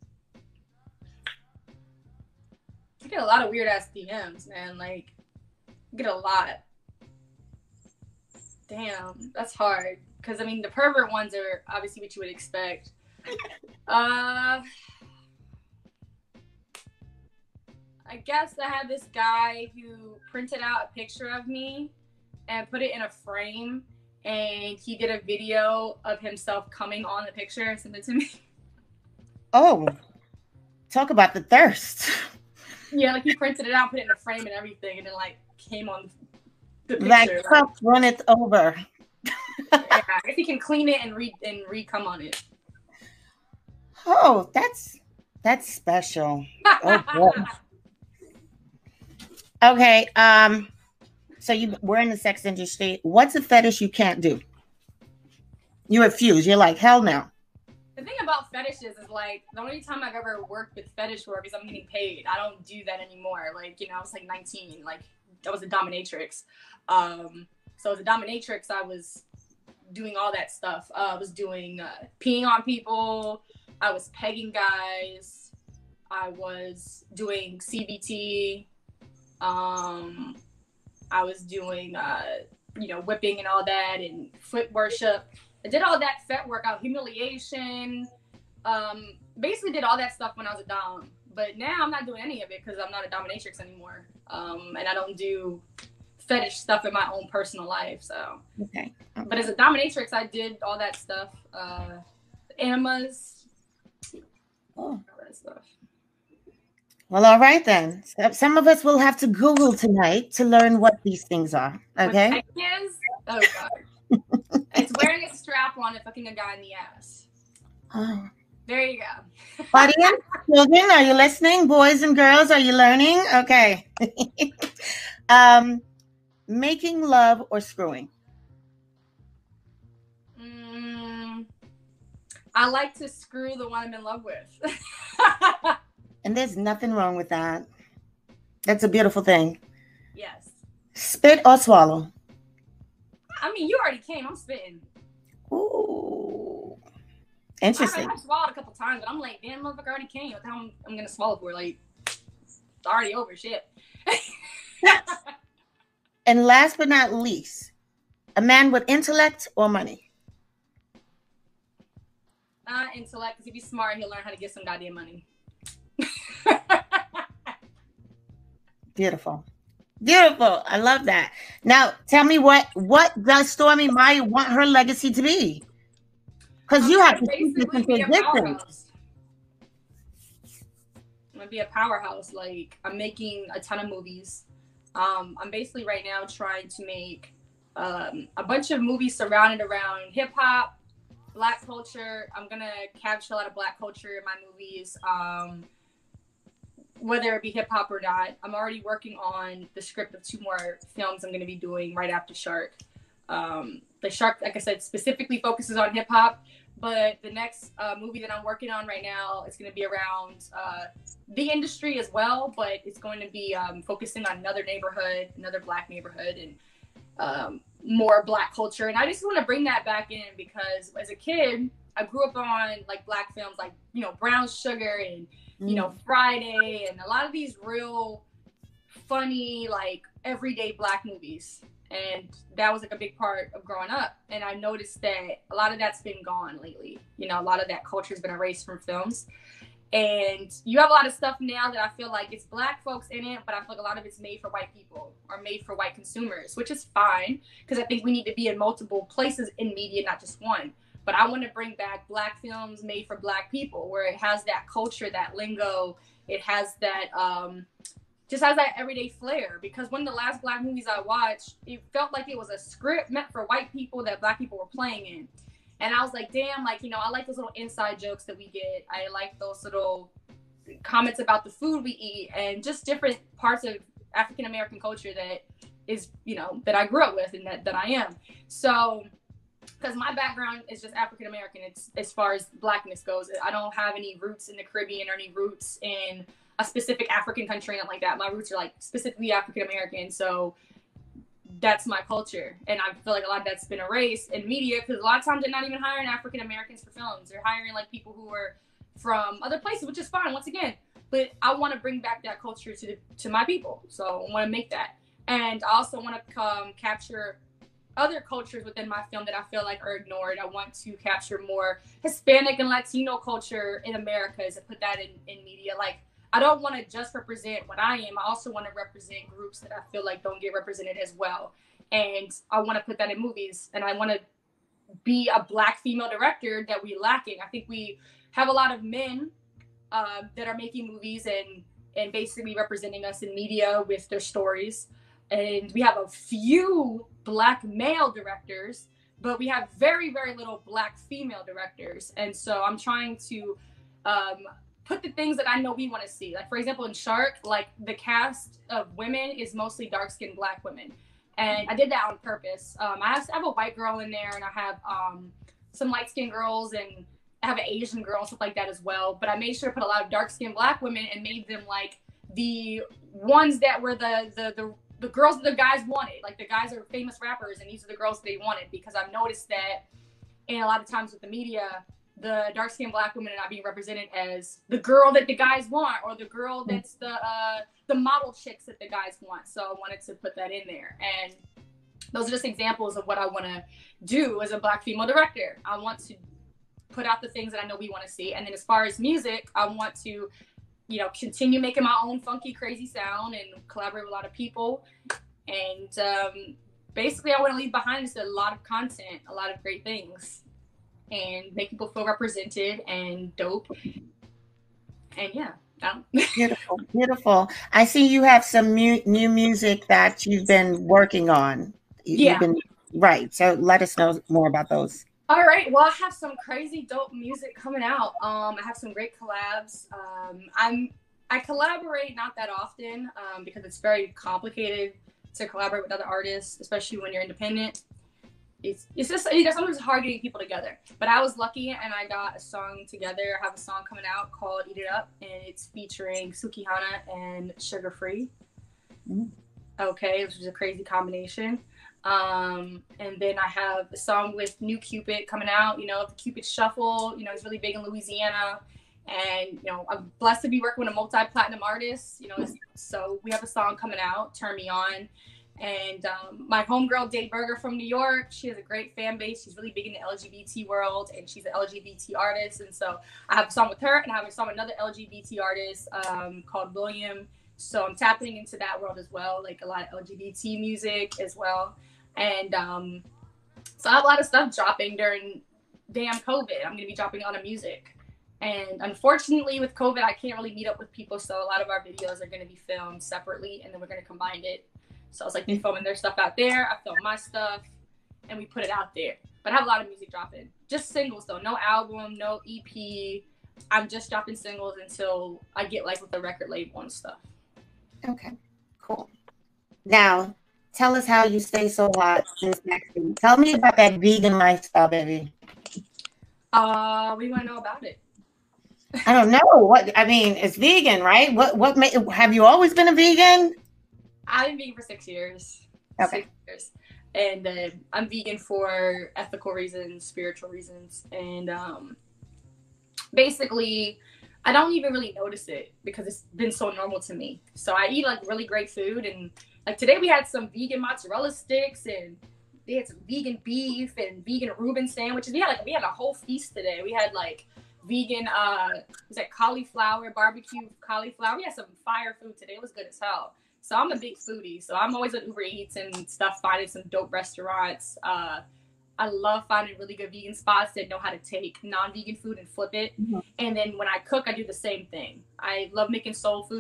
I get a lot of weird ass D Ms, man. Like, I get a lot. Damn, that's hard. Because I mean, the pervert ones are obviously what you would expect. uh, I guess I had this guy who printed out a picture of me and put it in a frame, and he did a video of himself coming on the picture and sent it to me. Oh, talk about the thirst. Yeah, like he printed it out, put it in a frame and everything, and then like came on the picture. Like, Like, cup runneth over. yeah, if he can clean it and re and re come on it. Oh, that's that's special. Oh boy. Okay, um, so you we're in the sex industry. What's a fetish you can't do? You refuse. You're like, hell no. The thing about fetishes is like the only time I've ever worked with fetish work is I'm getting paid. I don't do that anymore. Like, you know, I was like nineteen. Like, I was a dominatrix. Um, so as a dominatrix, I was doing all that stuff. Uh, I was doing uh, peeing on people. I was pegging guys. I was doing C B T. Um, I was doing, uh, you know, whipping and all that, and foot worship. I did all that fet work out, humiliation. Um, basically did all that stuff when I was a dom. But now I'm not doing any of it because I'm not a dominatrix anymore. Um, and I don't do fetish stuff in my own personal life. So, Okay. Okay. but as a dominatrix, I did all that stuff. Uh, enemas, Oh. all that stuff. Well, all right then. So some of us will have to Google tonight to learn what these things are. Okay. What pegging is? Oh god. It's wearing a strap on and fucking a guy in the ass. Oh. There you go. Audience, children, are you listening? Boys and girls, are you learning? Okay. um, making love or screwing? Mm, I like to screw the one I'm in love with. And there's nothing wrong with that. That's a beautiful thing. Yes. Spit or swallow? I mean, you already came. I'm spitting. Ooh. I, Interesting. I've swallowed a couple times, but I'm like, damn, motherfucker already came. What the hell I'm, I'm gonna swallow for? Like, it's already over. Shit. And last but not least, a man with intellect or money? Uh, intellect, because if he's smart, he'll learn how to get some goddamn money. Beautiful. Beautiful. I love that. Now, tell me what what does Stormy Maya want her legacy to be? Because you have to keep this basically into be a existence. powerhouse. I'm gonna be a powerhouse. Like, I'm making a ton of movies. Um, I'm basically right now trying to make um, a bunch of movies surrounded around hip hop, Black culture. I'm gonna capture a lot of Black culture in my movies, um, whether it be hip hop or not. I'm already working on the script of two more films I'm gonna be doing right after Shark. Um, the Shark, like I said, specifically focuses on hip hop, but the next uh, movie that I'm working on right now is gonna be around uh, the industry as well, but it's going to be um, focusing on another neighborhood, another Black neighborhood, and um, more Black culture. And I just want to bring that back in because as a kid, I grew up on like Black films like, you know, Brown Sugar and, you know, Friday and a lot of these real funny, like everyday Black movies. And that was like a big part of growing up. And I noticed that a lot of that's been gone lately. You know, a lot of that culture has been erased from films. And you have a lot of stuff now that I feel like it's Black folks in it, but I feel like a lot of it's made for white people or made for white consumers, which is fine because I think we need to be in multiple places in media, not just one. But I want to bring back Black films made for Black people where it has that culture, that lingo. It has that um, just has that everyday flair. Because one of the last Black movies I watched, it felt like it was a script meant for white people that Black people were playing in. And I was like, damn, like, you know, I like those little inside jokes that we get. I like those little comments about the food we eat and just different parts of African American culture that is, you know, that I grew up with and that, that I am. So, because my background is just African American, it's as far as Blackness goes. I don't have any roots in the Caribbean or any roots in a specific African country, nothing like that. My roots are like specifically African American. So that's my culture. And I feel like a lot of that's been erased in media because a lot of times they're not even hiring African Americans for films. They're hiring like people who are from other places, which is fine, once again. But I want to bring back that culture to the, to my people. So I want to make that. And I also want to um, capture other cultures within my film that I feel like are ignored. I want to capture more Hispanic and Latino culture in America and put that in, in media. Like, I don't want to just represent what I am. I also want to represent groups that I feel like don't get represented as well. And I want to put that in movies. And I want to be a Black female director that we're lacking. I think we have a lot of men uh, that are making movies and, and basically representing us in media with their stories. And we have a few Black male directors, but we have very, very little Black female directors. And so I'm trying to um, put the things that I know we want to see. Like, for example, in Shark, like the cast of women is mostly dark-skinned Black women. And I did that on purpose. Um, I, have, I have a white girl in there and I have um, some light-skinned girls and I have an Asian girl and stuff like that as well. But I made sure to put a lot of dark-skinned Black women and made them like the ones that were the, the, the, the girls that the guys wanted. Like the guys are famous rappers and these are the girls they wanted, because I've noticed that in a lot of times with the media, the dark-skinned Black women are not being represented as the girl that the guys want or the girl that's the uh, the model chicks that the guys want. So I wanted to put that in there. And those are just examples of what I want to do as a Black female director. I want to put out the things that I know we want to see. And then as far as music, I want to, you know, continue making my own funky, crazy sound and collaborate with a lot of people. And um, basically I want to leave behind just a lot of content, a lot of great things, and make people feel represented and dope. And yeah. Um. Beautiful, beautiful. I see you have some mu- new music that you've been working on. Yeah. You've been, right. So let us know more about those. All right. Well, I have some crazy dope music coming out. Um, I have some great collabs. Um, I'm I collaborate not that often um, because it's very complicated to collaborate with other artists, especially when you're independent. It's it's just, you know, sometimes it's hard getting people together. But I was lucky and I got a song together. I have a song coming out called Eat It Up, and it's featuring Sukihana and Sugar Free. Mm-hmm. Okay, which is a crazy combination. Um, and then I have a song with New Cupid coming out, you know, the Cupid Shuffle. You know, he's really big in Louisiana. And, you know, I'm blessed to be working with a multi-platinum artist, you know, so we have a song coming out, Turn Me On. And um, my homegirl, Day Berger from New York, she has a great fan base. She's really big in the L G B T world, and she's an L G B T artist. And so I have a song with her, and I have a song with another L G B T artist um, called William. So I'm tapping into that world as well, like a lot of L G B T music as well. And um, so I have a lot of stuff dropping during damn COVID. I'm going to be dropping a lot of music. And unfortunately with COVID, I can't really meet up with people. So a lot of our videos are going to be filmed separately, and then we're going to combine it. So it's like they're filming their stuff out there. I film my stuff and we put it out there. But I have a lot of music dropping. Just singles though. No album, no E P. I'm just dropping singles until I get like with the record label and stuff. Okay, cool. Now, tell us how you stay so hot since vaccine. Tell me about that vegan lifestyle, baby. Uh, we want to know about it. I don't know. What I mean, it's vegan, right? What what made, have you always been a vegan? I've been vegan for six years. Okay. Six years. And uh, I'm vegan for ethical reasons, spiritual reasons. And um, basically, I don't even really notice it because it's been so normal to me. So I eat like really great food. And like today we had some vegan mozzarella sticks, and they had some vegan beef and vegan Reuben sandwiches. We had like, we had a whole feast today. We had like vegan, uh, was that cauliflower, barbecue cauliflower. We had some fire food today. It was good as hell. So I'm a big foodie. So I'm always on Uber Eats and stuff, finding some dope restaurants. Uh, I love finding really good vegan spots that know how to take non-vegan food and flip it. Mm-hmm. And then when I cook, I do the same thing. I love making soul food.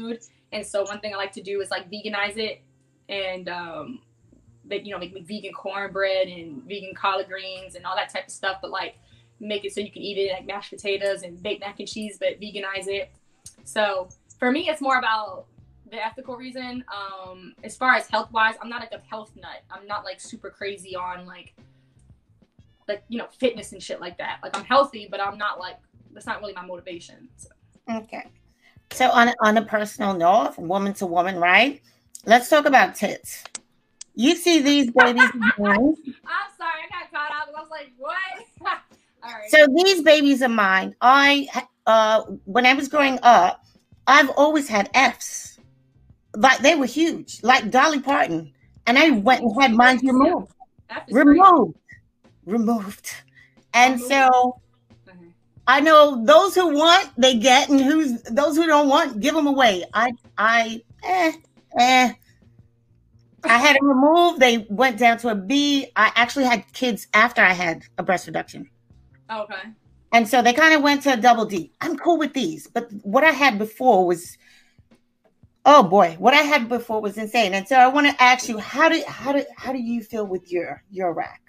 And so one thing I like to do is like veganize it and um, make, you know, make, make vegan cornbread and vegan collard greens and all that type of stuff, but like make it so you can eat it like mashed potatoes and baked mac and cheese, but veganize it. So for me, it's more about the ethical reason. Um, as far as health wise, I'm not like a health nut. I'm not like super crazy on like, like, you know, fitness and shit like that. Like I'm healthy, but I'm not like, that's not really my motivation. So. Okay. So on, on a personal note, from woman to woman, right? Let's talk about tits. You see these babies. I'm sorry, I got caught up. I was like, what? All right. So these babies of mine, I, uh, when I was growing up, I've always had F's. Like they were huge, like Dolly Parton. And I went and had mine removed. Removed. Removed. And so I know those who want, they get, and who's those who don't want, give them away. I, I, eh, eh. I had them removed. They went down to a B. I actually had kids after I had a breast reduction. Okay. And so they kind of went to a double D. I'm cool with these, but what I had before was, oh boy, what I had before was insane. And so I want to ask you, how do how do how do you feel with your your rack?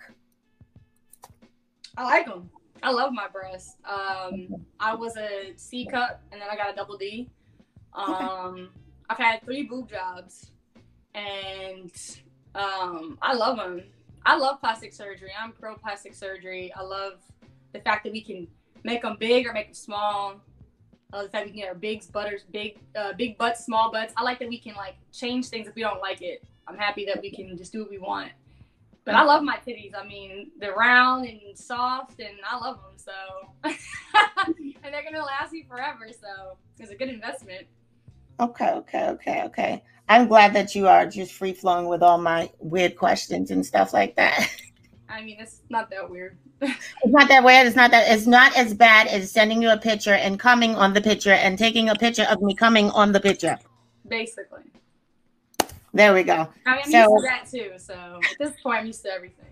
I like them. I love my breasts. Um, I was a C cup, and then I got a double D. Um, okay. I've had three boob jobs, and um, I love them. I love plastic surgery. I'm pro plastic surgery. I love the fact that we can make them big or make them small. I love the fact we can get our big butters, big, uh, big butts, small butts. I like that we can like change things if we don't like it. I'm happy that we can just do what we want. But I love my titties. I mean, they're round and soft, and I love them. So, and they're gonna last me forever. So it's a good investment. Okay, okay, okay, okay. I'm glad that you are just free flowing with all my weird questions and stuff like that. I mean, it's not that weird. It's not that weird. It's not that. It's not as bad as sending you a picture and coming on the picture and taking a picture of me coming on the picture. Basically. There we go. I mean, I'm so, used to that too. So at this point, I'm used to everything.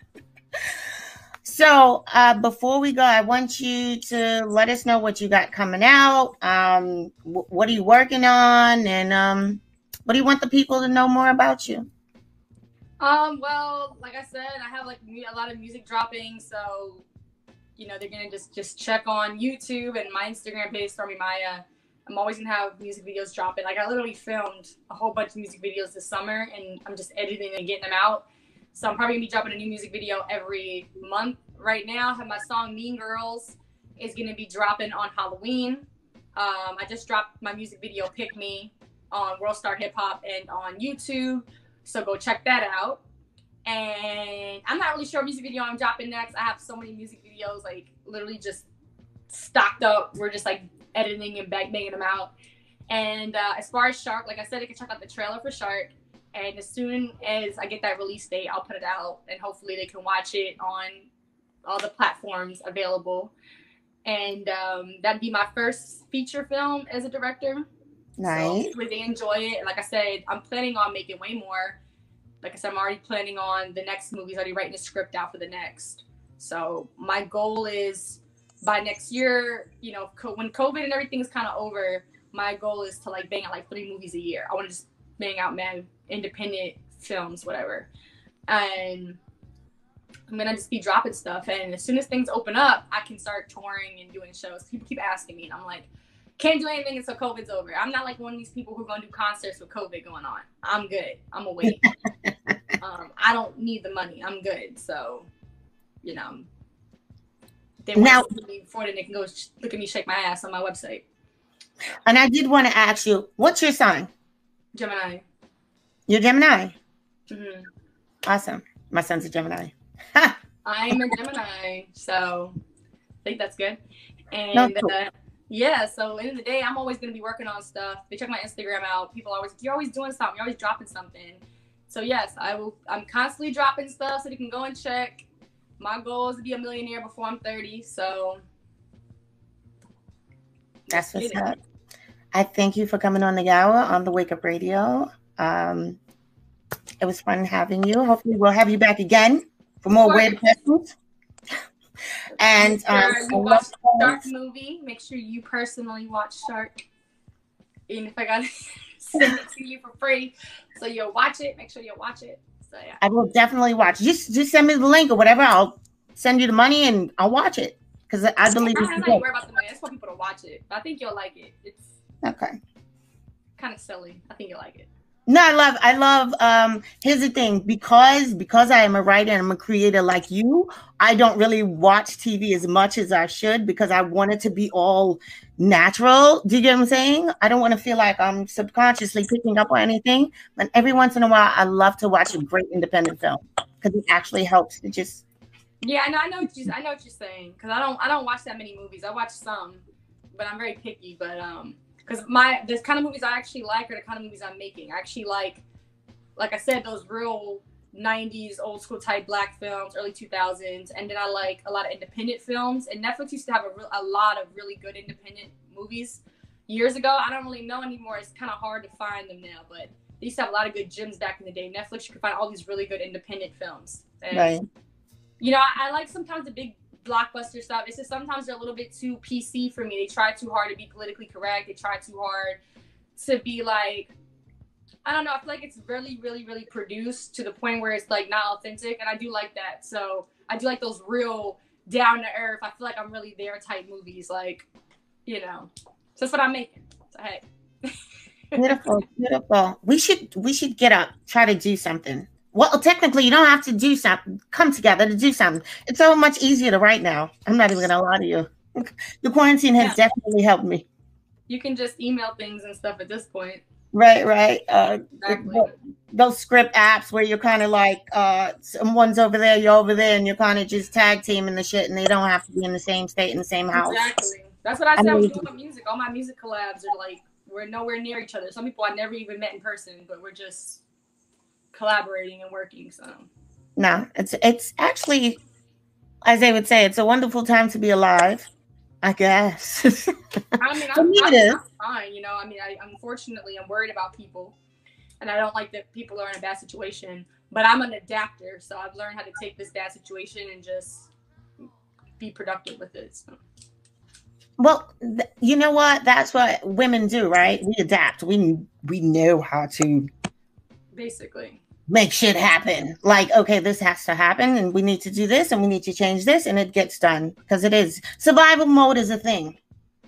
So uh, before we go, I want you to let us know what you got coming out. Um, w- what are you working on? And um, what do you want the people to know more about you? Um, well, like I said, I have like a lot of music dropping. So, you know, they're going to just, just check on YouTube and my Instagram page, Stormy Maya. I'm always going to have music videos dropping. Like, I literally filmed a whole bunch of music videos this summer, and I'm just editing and getting them out. So I'm probably going to be dropping a new music video every month. Right now, I have my song Mean Girls is going to be dropping on Halloween. Um, I just dropped my music video Pick Me on World Star Hip Hop and on YouTube. So go check that out. And I'm not really sure what music video I'm dropping next. I have so many music videos, like, literally just stocked up. We're just, like, editing and back banging them out. And uh, as far as Shark, like I said, you can check out the trailer for Shark. And as soon as I get that release date, I'll put it out. And hopefully they can watch it on all the platforms available. And um, that'd be my first feature film as a director. Nice. So hopefully they enjoy it. And like I said, I'm planning on making way more. Like I said, I'm already planning on the next movie's already writing a script out for the next. So my goal is by next year, you know, co- when COVID and everything's kind of over, my goal is to like bang out like three movies a year. I want to just bang out mad independent films, whatever. And I'm gonna just be dropping stuff. And as soon as things open up, I can start touring and doing shows. People keep asking me, and I'm like, can't do anything until COVID's over. I'm not like one of these people who are gonna do concerts with COVID going on. I'm good. I'm gonna wait. um, I don't need the money. I'm good. So, you know, they want now, to see me before then they can go sh- look at me shake my ass on my website. And I did want to ask you, what's your sign? Gemini. You're Gemini. Mm-hmm. Awesome. My son's a Gemini. I'm a Gemini, so I think that's good. And no, cool. uh, yeah, so end of the day, I'm always going to be working on stuff. They check my Instagram out. People always, you're always doing something. You're always dropping something. So yes, I will. I'm constantly dropping stuff so they can go and check. My goal is to be a millionaire before I'm thirty. So that's what's up. I thank you for coming on the hour on the Wake Up Radio. Um, it was fun having you. Hopefully, we'll have you back again for more weird questions. And make sure um, you watch the Shark movie. Make sure you personally watch Shark. And if I got send it to you for free. So you'll watch it. Make sure you'll watch it. So yeah. I will definitely watch. Just just send me the link or whatever. I'll send you the money and I'll watch it. Because I believe I'm it's not good. worried about the money. I just want people to watch it. But I think you'll like it. It's Okay. kind of silly. I think you'll like it. No, I love, I love, um, here's the thing, because, because I am a writer and I'm a creator like you, I don't really watch T V as much as I should because I want it to be all natural. Do you get what I'm saying? I don't want to feel like I'm subconsciously picking up on anything. But every once in a while, I love to watch a great independent film because it actually helps to just. Yeah, I know, I know what you, I know what you're saying. Cause I don't, I don't watch that many movies. I watch some, but I'm very picky. But um. Because my the kind of movies I actually like are the kind of movies I'm making. I actually like, like I said, those real nineties old school type black films, early two thousands, and then I like a lot of independent films. And Netflix used to have a, real, a lot of really good independent movies years ago. I don't really know anymore. It's kind of hard to find them now, but they used to have a lot of good gems back in the day. Netflix, you can find all these really good independent films. And, right. You know, I, I like sometimes the big blockbuster stuff. It's just sometimes they're a little bit too P C for me. They try too hard to be politically correct. They try too hard to be like, I don't know. I feel like it's really, really, really produced to the point where it's like not authentic. And I do like that. So I do like those real down to earth. I feel like I'm really there type movies. Like, you know, so that's what I'm making. So hey. Beautiful, beautiful. We should, we should get up, try to do something. Well, technically, you don't have to do something. Come together to do something. It's so much easier to write now. I'm not even going to lie to you. The quarantine has yeah. definitely helped me. You can just email things and stuff at this point. Right, right. Uh, exactly. Those script apps where you're kind of like, uh, someone's over there, you're over there, and you're kind of just tag teaming the shit, and they don't have to be in the same state, in the same house. Exactly. That's what I said I was doing with music. All my music collabs are like, we're nowhere near each other. Some people I never even met in person, but we're just collaborating and working. So no, it's it's actually, as they would say, it's a wonderful time to be alive, I guess. I mean, I'm, me I'm, it is. I'm fine, you know. I mean, I unfortunately I'm worried about people, and I don't like that people are in a bad situation. But I'm an adapter, so I've learned how to take this bad situation and just be productive with it. So. Well, th- you know what? That's what women do, right? We adapt. We we know how to basically make shit happen. Like, okay, this has to happen, and we need to do this, and we need to change this, and it gets done because it is survival mode is a thing.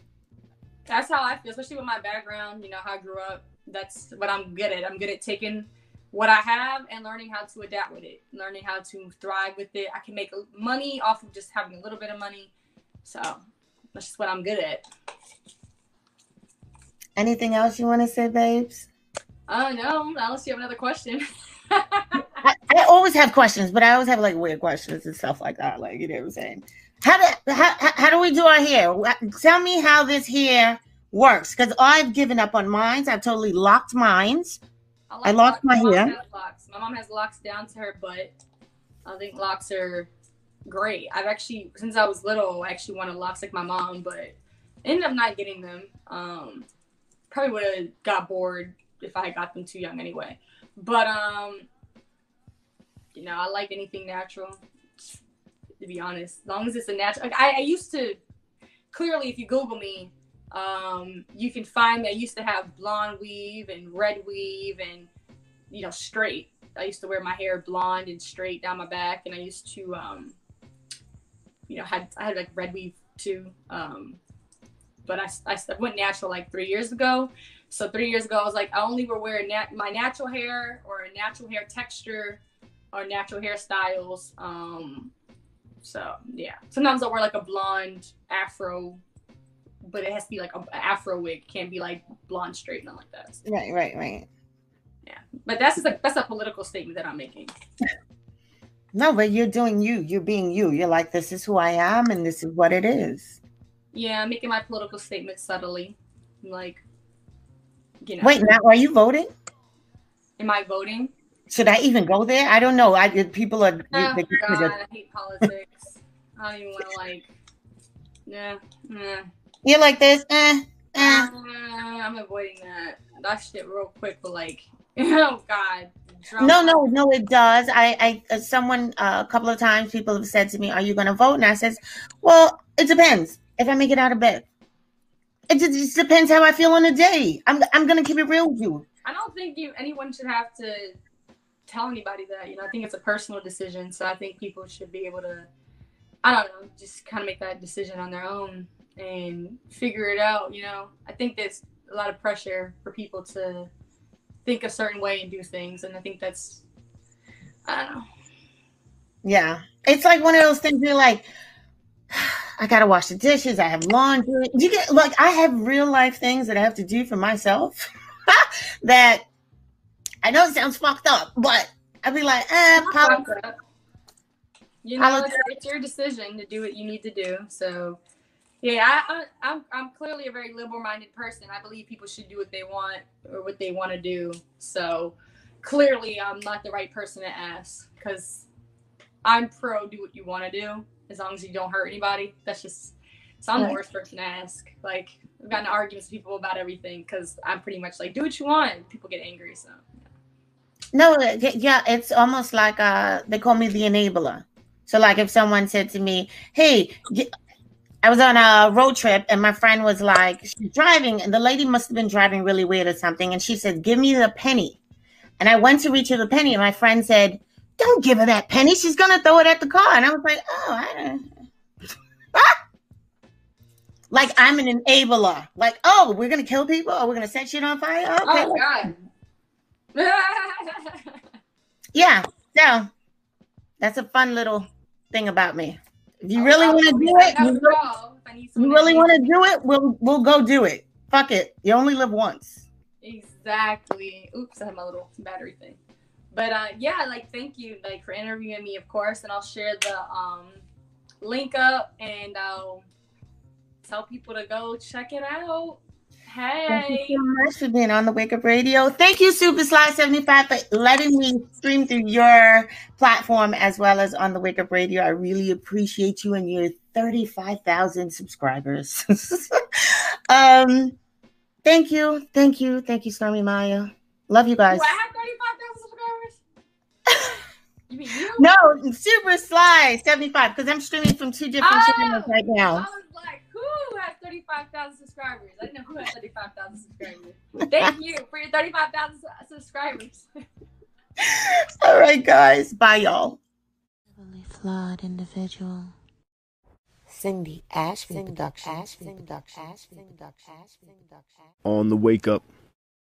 That's how I feel, especially with my background. You know how I grew up. That's what I'm good at. I'm good at taking what I have and learning how to adapt with it, learning how to thrive with it. I can make money off of just having a little bit of money, so that's just what I'm good at. Anything else you want to say, babes? Oh, no, unless you have another question. I, I always have questions, but I always have like weird questions and stuff like that. Like, you know what I'm saying? How do, how, how do we do our hair? Tell me how this hair works, because I've given up on mine. I've totally locked mine. I, like I locked my hair. Has locks. My mom has locks down to her butt. I think locks are great. I've actually, since I was little, I actually wanted locks like my mom, but ended up not getting them. Um, probably would have got bored if I got them too young anyway. But, um, you know, I like anything natural, to be honest. As long as it's a natural. Like, I, I used to, clearly, if you Google me, um, you can find me. I used to have blonde weave and red weave and, you know, straight. I used to wear my hair blonde and straight down my back. And I used to, um, you know, had I had like red weave too. Um, but I, I went natural like three years ago. So three years ago, I was like, I only will wear nat- my natural hair or a natural hair texture or natural hairstyles. Um, so, yeah. Sometimes I'll wear like a blonde afro, but it has to be like an afro wig. It can't be like blonde straight, nothing like that. So, right, right, right. Yeah. But that's just like, that's a political statement that I'm making. No, but you're doing you. You're being you. You're like, this is who I am and this is what it is. Yeah, I'm making my political statement subtly. Like, you know. Wait, now are you voting? Am I voting? Should I even go there? I don't know. I people are. Oh, they, God, I hate politics. I don't even want to like. Yeah, yeah. You're like this. Eh, eh. Uh, I'm avoiding that. That shit real quick, but like, oh God. Drama. No, no, no. It does. I, I, uh, someone uh, a couple of times people have said to me, "Are you going to vote?" And I says, "Well, it depends. If I make it out of bed." it just, just depends how I feel on the day. I'm I'm gonna keep it real with you. I don't think you anyone should have to tell anybody that. You know, I think it's a personal decision. So I think people should be able to, I don't know, just kind of make that decision on their own and figure it out. You know, I think there's a lot of pressure for people to think a certain way and do things, and I think that's, I don't know. Yeah, it's like one of those things. You're like, I gotta wash the dishes. I have laundry. You get like I have real life things that I have to do for myself. That I know it sounds fucked up, but I'd be like, eh, poli- you know, it's, it's your decision to do what you need to do. So, yeah, I, I, I'm I'm clearly a very liberal-minded person. I believe people should do what they want or what they want to do. So, clearly, I'm not the right person to ask because I'm pro do what you want to do as long as you don't hurt anybody. That's just, so I'm the worst person to ask. Like, I've gotten arguments with people about everything because I'm pretty much like, do what you want. People get angry, so. No, yeah, it's almost like uh, they call me the enabler. So, like, if someone said to me, hey, I was on a road trip and my friend was like, she's driving and the lady must have been driving really weird or something. And she said, give me the penny. And I went to reach her the penny and my friend said, don't give her that penny. She's going to throw it at the car. And I was like, oh, I don't ah! Like I'm an enabler. Like, oh, we're going to kill people? Or we're going to set shit on fire? Okay. Oh, God. Yeah. So that's a fun little thing about me. If you really want to do it, you really, you really want to do it, we'll we'll go do it. Fuck it. You only live once. Exactly. Oops, I have my little battery thing. But uh, yeah, like thank you like for interviewing me, of course, and I'll share the um link up and I'll tell people to go check it out. Hey. Thank you so much for being on the Wake Up Radio. Thank you, Super Sly seventy-five, for letting me stream through your platform as well as on the Wake Up Radio. I really appreciate you and your thirty-five thousand subscribers. um, thank you, thank you, thank you, Stormy Maya. Love you guys. Do I have thirty-five thousand subscribers? You mean you? No, Super Sly seventy-five, because I'm streaming from two different oh, channels right now. I was like, who has thirty-five thousand subscribers? I didn't know who has thirty-five thousand subscribers. Thank you for your thirty-five thousand subscribers. All right, guys. Bye, y'all. Heavily flawed individual. Cindy Ashby Production. On the Wake Up